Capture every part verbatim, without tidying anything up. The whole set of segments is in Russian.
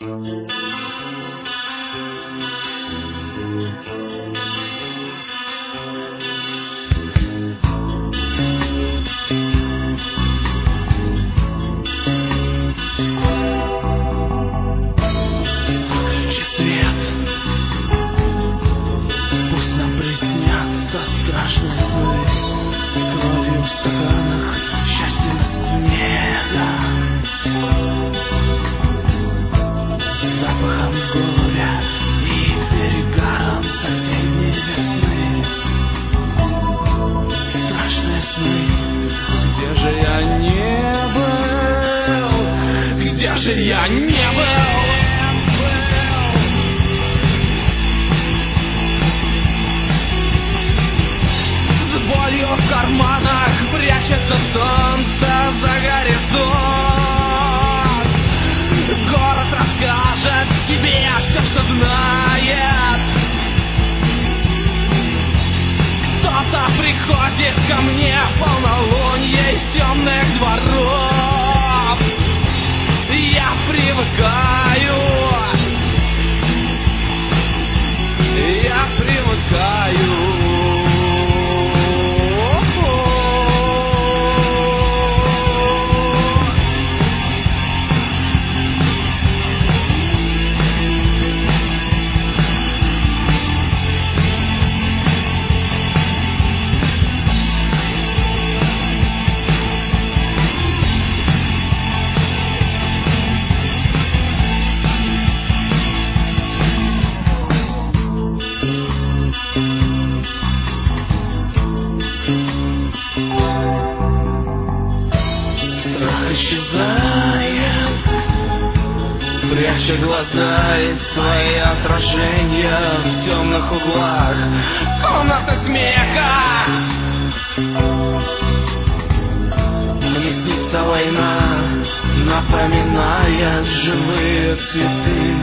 Выключи свет, пусть нам приснятся страшные сны с кровью в стаканах, счастьем смеха, с запахом горя и перегаром соседней весны. Страшные сны, где же я не был, где же я не был? В карманах прячется солнце за горизонт. Город расскажет тебе все, что знает. Кто-то приходит ко мне в полнолуние из темных дворов. Я привыкаю, я привыкаю. Исчезает, пряча глаза и свои отражения в темных углах комнаты смеха. Мне снится война, напоминает живые цветы.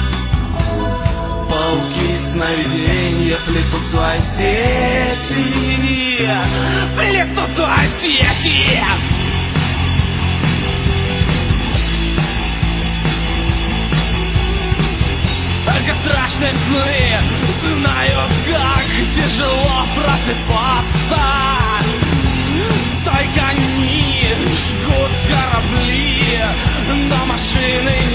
Пауки сновидения плетут свои сети, плетут свои сети. Только страшные сны знают, как тяжело просыпаться. Только они жгут корабли, но машины